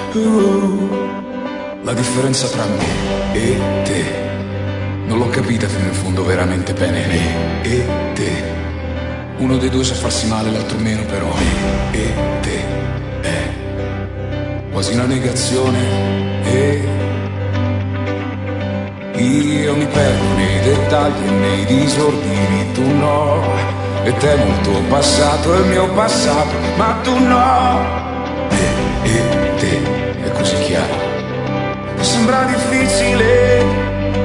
La differenza tra me e te non l'ho capita fino in fondo veramente bene. Me e te, uno dei due sa farsi male, l'altro meno, però me e te è quasi una negazione. E io mi perdo nei dettagli e nei disordini, tu no. E temo il tuo passato e il mio passato, ma tu no. E te è così chiaro, sembra difficile.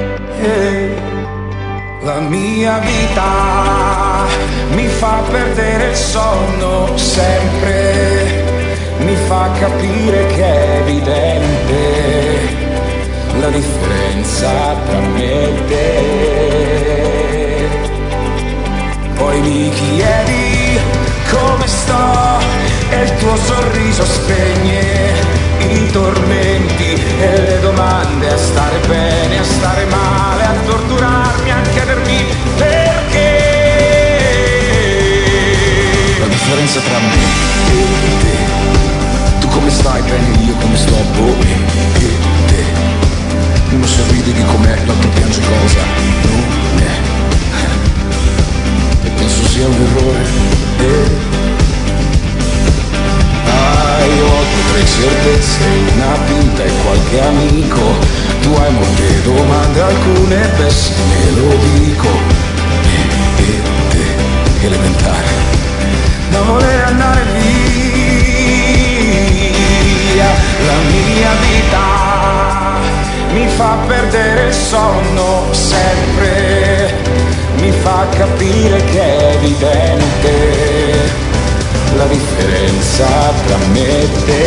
La mia vita mi fa perdere il sonno sempre, mi fa capire che è evidente la differenza tra me e te. Poi mi chiedi come sto e il tuo sorriso spegne i tormenti e le domande, a stare bene, a stare male, a torturarmi, a chiedermi perché. La differenza tra me e te, tu come stai bene, io come sto, boh, e te. Uno sorride di com'è, l'altro piange cosa non è. E penso sia un errore. Io ho tre certezze, una pinta e qualche amico. Tu hai molte domande, alcune pessime, lo dico. E te, elementare, da voler andare via. La mia vita mi fa perdere il sonno sempre, mi fa capire che è evidente la differenza tra me e te.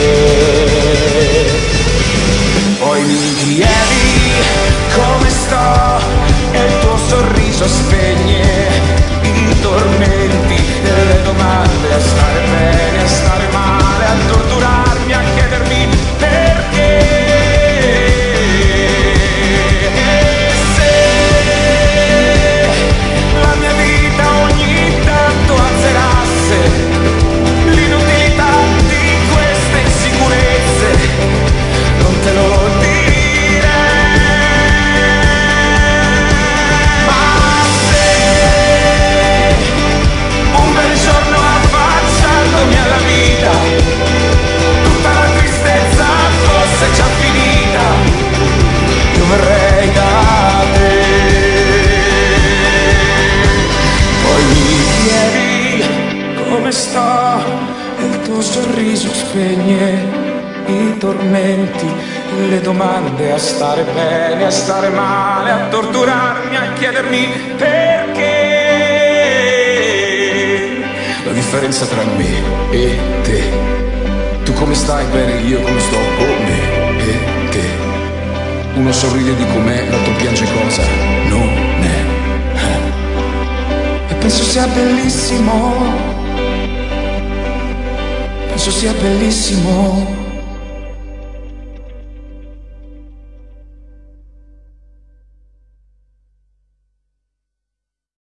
Poi mi chiedi come sto e il tuo sorriso spegne i tormenti e le domande, a stare bene, a stare male, a torturarmi, a chiedermi perché. E se la mia vita ogni tanto azzerasse l'inutilità di queste insicurezze, non te lo direi. Ma se un bel giorno affacciandomi alla vita tutta la tristezza fosse già finita, io verrei da te. Poi mi chiedi come sto e il tuo sorriso spegne i tormenti, le domande, a stare bene, a stare male, a torturarmi, a chiedermi perché. La differenza tra me e te, tu come stai bene, io come sto, oh, me e te. Uno sorride di com'è, l'altro piange cosa non è. E penso sia bellissimo, penso sia bellissimo.